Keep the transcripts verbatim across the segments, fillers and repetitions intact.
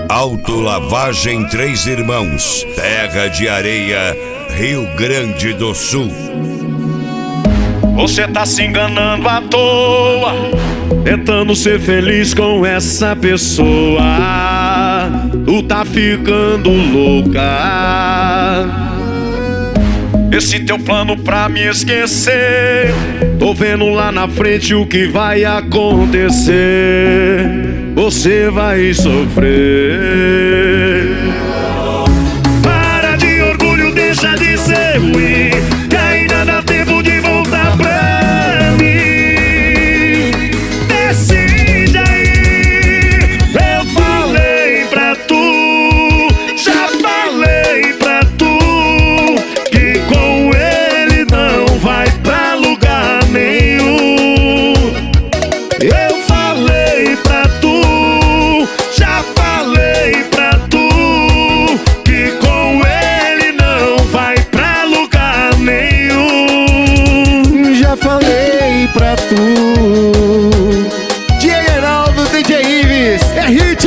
Autolavagem Três Irmãos, Terra de Areia, Rio Grande do Sul. Você tá se enganando à toa, tentando ser feliz com essa pessoa. Tu tá ficando louca. Esse teu plano pra me esquecer, tô vendo lá na frente o que vai acontecer. Você vai sofrer. Para de orgulho, deixa de ser ruim, que ainda dá tempo de voltar pra mim. Decide aí, eu falei pra tu, já falei pra tu, que com ele não vai pra lugar nenhum. Eu falei pra tu, já falei pra tu, que com ele não vai pra lugar nenhum. Já falei pra tu. D J Heraldo, D J Ives, é hit!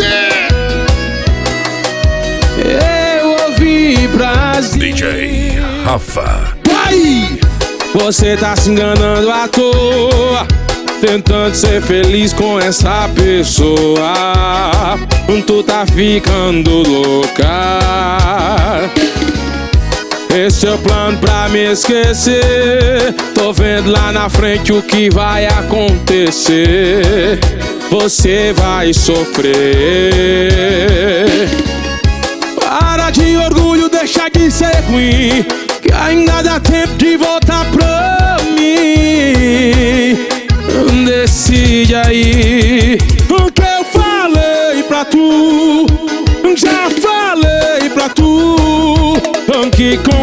Eu ouvi Brasil. D J Rafa. Vai! Você tá se enganando à toa, tentando ser feliz com essa pessoa. Tu tá ficando louca. Esse é o plano pra me esquecer, tô vendo lá na frente o que vai acontecer. Você vai sofrer. Para de orgulho, deixa de ser ruim, que ainda dá tempo de voltar pra mim. Decide aí, o que eu falei pra tu, já falei pra tu, que com